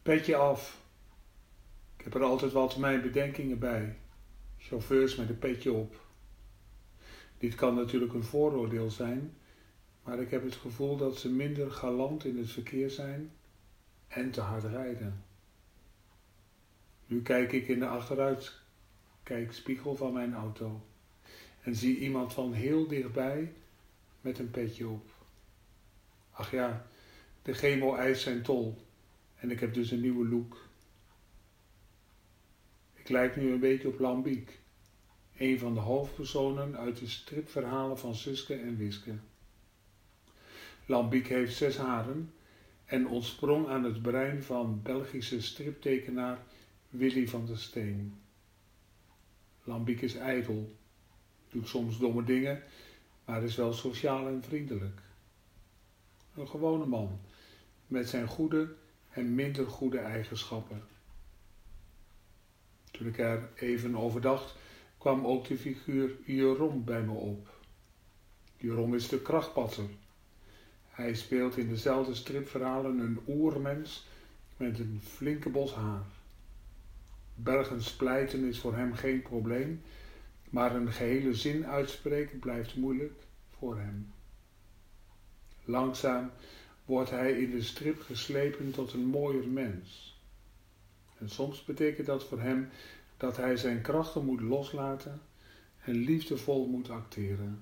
Petje af. Ik heb er altijd wat mijn bedenkingen bij. Chauffeurs met een petje op. Dit kan natuurlijk een vooroordeel zijn, maar ik heb het gevoel dat ze minder galant in het verkeer zijn en te hard rijden. Nu kijk ik in de achteruitkijkspiegel van mijn auto en zie iemand van heel dichtbij met een petje op. Ach ja, de chemo eist zijn tol en ik heb dus een nieuwe look. Ik lijk nu een beetje op Lambiek, een van de hoofdpersonen uit de stripverhalen van Suske en Wiske. Lambiek heeft 6 haren en ontsprong aan het brein van Belgische striptekenaar Willy van der Steen. Lambiek is ijdel, doet soms domme dingen, maar is wel sociaal en vriendelijk. Een gewone man, met zijn goede en minder goede eigenschappen. Toen ik er even over dacht, kwam ook de figuur Jeroen bij me op. Jeroen is de krachtpatser. Hij speelt in dezelfde stripverhalen een oermens met een flinke bos haar. Bergen splijten is voor hem geen probleem, maar een gehele zin uitspreken blijft moeilijk voor hem. Langzaam wordt hij in de strip geslepen tot een mooier mens. En soms betekent dat voor hem dat hij zijn krachten moet loslaten en liefdevol moet acteren.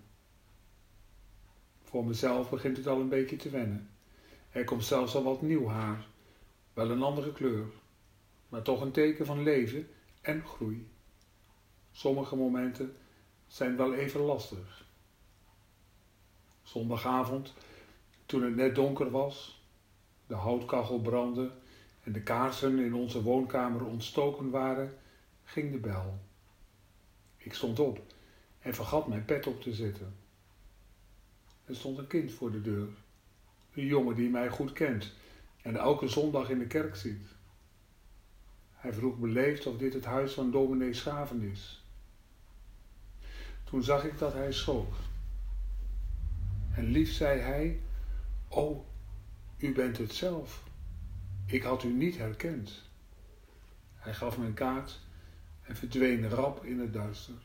Voor mezelf begint het al een beetje te wennen. Er komt zelfs al wat nieuw haar, wel een andere kleur, maar toch een teken van leven en groei. Sommige momenten zijn wel even lastig. Zondagavond, toen het net donker was, de houtkachel brandde en de kaarsen in onze woonkamer ontstoken waren, ging de bel. Ik stond op en vergat mijn pet op te zetten. Er stond een kind voor de deur, een jongen die mij goed kent en elke zondag in de kerk zit. Hij vroeg beleefd of dit het huis van dominee Schaven is. Toen zag ik dat hij schrok. En lief zei hij: "O, u bent het zelf. Ik had u niet herkend." Hij gaf me een kaart en verdween rap in het duister.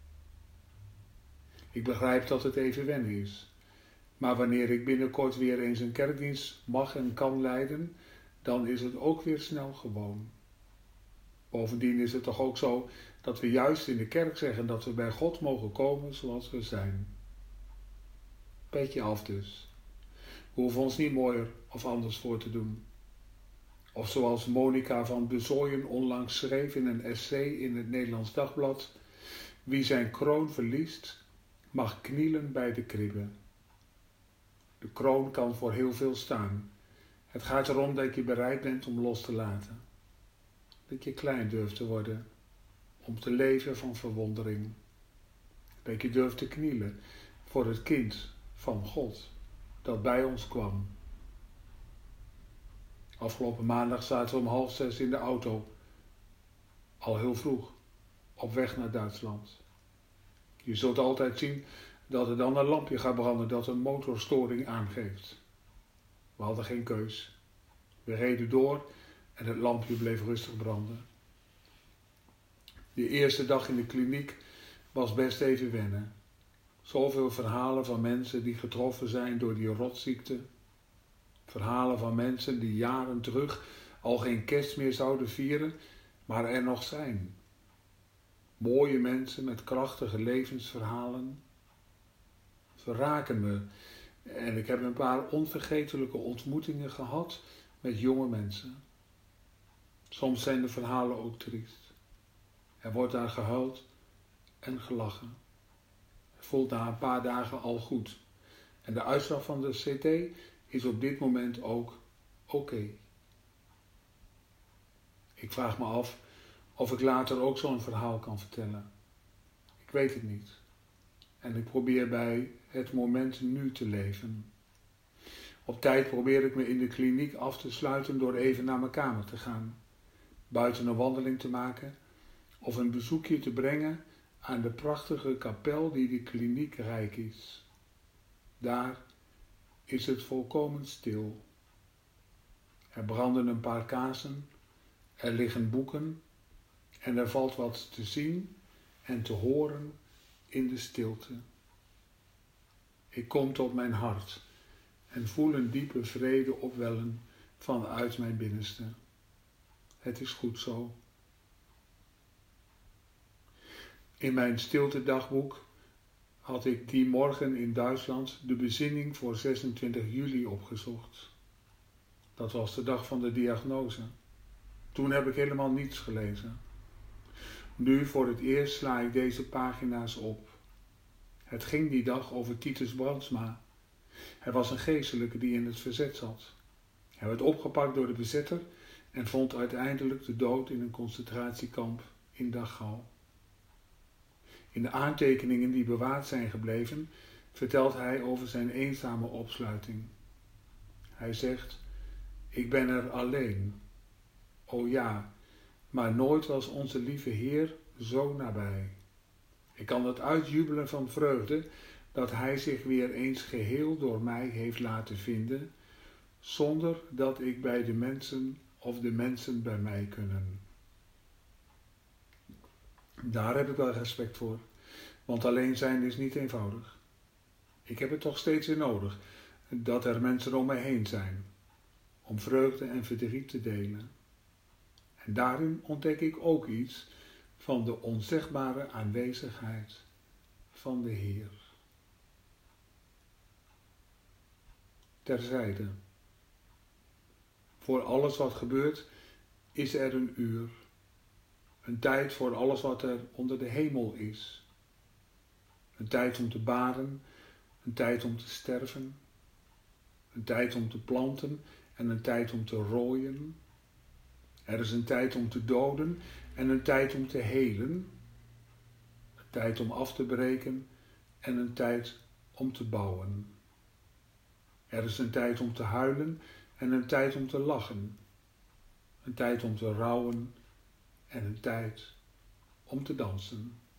Ik begrijp dat het even wennen is. Maar wanneer ik binnenkort weer eens een kerkdienst mag en kan leiden, dan is het ook weer snel gewoon. Bovendien is het toch ook zo dat we juist in de kerk zeggen dat we bij God mogen komen zoals we zijn. Petje af dus. We hoeven ons niet mooier of anders voor te doen. Of zoals Monica van Bezooien onlangs schreef in een essay in het Nederlands Dagblad: wie zijn kroon verliest, mag knielen bij de kribbe. De kroon kan voor heel veel staan. Het gaat erom dat je bereid bent om los te laten. Dat je klein durft te worden, om te leven van verwondering. Dat je durft te knielen voor het kind van God dat bij ons kwam. Afgelopen maandag zaten we om 5:30 in de auto, al heel vroeg, op weg naar Duitsland. Je zult altijd zien dat er dan een lampje gaat branden dat een motorstoring aangeeft. We hadden geen keus. We reden door en het lampje bleef rustig branden. De eerste dag in de kliniek was best even wennen. Zoveel verhalen van mensen die getroffen zijn door die rotziekte. Verhalen van mensen die jaren terug al geen kerst meer zouden vieren, maar er nog zijn. Mooie mensen met krachtige levensverhalen. Ze raken me en ik heb een paar onvergetelijke ontmoetingen gehad met jonge mensen. Soms zijn de verhalen ook triest. Er wordt daar gehuild en gelachen. Het voelt na een paar dagen al goed. En de uitslag van de CT is op dit moment ook oké. Ik vraag me af of ik later ook zo'n verhaal kan vertellen. Ik weet het niet. En ik probeer bij het moment nu te leven. Op tijd probeer ik me in de kliniek af te sluiten door even naar mijn kamer te gaan. Buiten een wandeling te maken of een bezoekje te brengen aan de prachtige kapel die de kliniek rijk is. Daar is het volkomen stil. Er branden een paar kaarsen Er liggen boeken en er valt wat te zien en te horen in de stilte. Ik kom tot mijn hart en voel een diepe vrede opwellen vanuit mijn binnenste. Het is goed zo. In mijn stiltedagboek had ik die morgen in Duitsland de bezinning voor 26 juli opgezocht. Dat was de dag van de diagnose. Toen heb ik helemaal niets gelezen. Nu voor het eerst sla ik deze pagina's op. Het ging die dag over Titus Brandsma. Hij was een geestelijke die in het verzet zat. Hij werd opgepakt door de bezetter en vond uiteindelijk de dood in een concentratiekamp in Dachau. In de aantekeningen die bewaard zijn gebleven, vertelt hij over zijn eenzame opsluiting. Hij zegt: ik ben er alleen. O ja, maar nooit was onze lieve Heer zo nabij. Ik kan het uitjubelen van vreugde dat Hij zich weer eens geheel door mij heeft laten vinden, zonder dat ik bij de mensen of de mensen bij mij kunnen. Daar heb ik wel respect voor, want alleen zijn is niet eenvoudig. Ik heb het toch steeds weer nodig dat er mensen om mij heen zijn, om vreugde en verdriet te delen. En daarin ontdek ik ook iets van de onzegbare aanwezigheid van de Heer. Terzijde. Voor alles wat gebeurt is er een uur. Een tijd voor alles wat er onder de hemel is. Een tijd om te baren, een tijd om te sterven. Een tijd om te planten en een tijd om te rooien. Er is een tijd om te doden en een tijd om te helen. Een tijd om af te breken en een tijd om te bouwen. Er is een tijd om te huilen en een tijd om te lachen. Een tijd om te rouwen en een tijd om te dansen.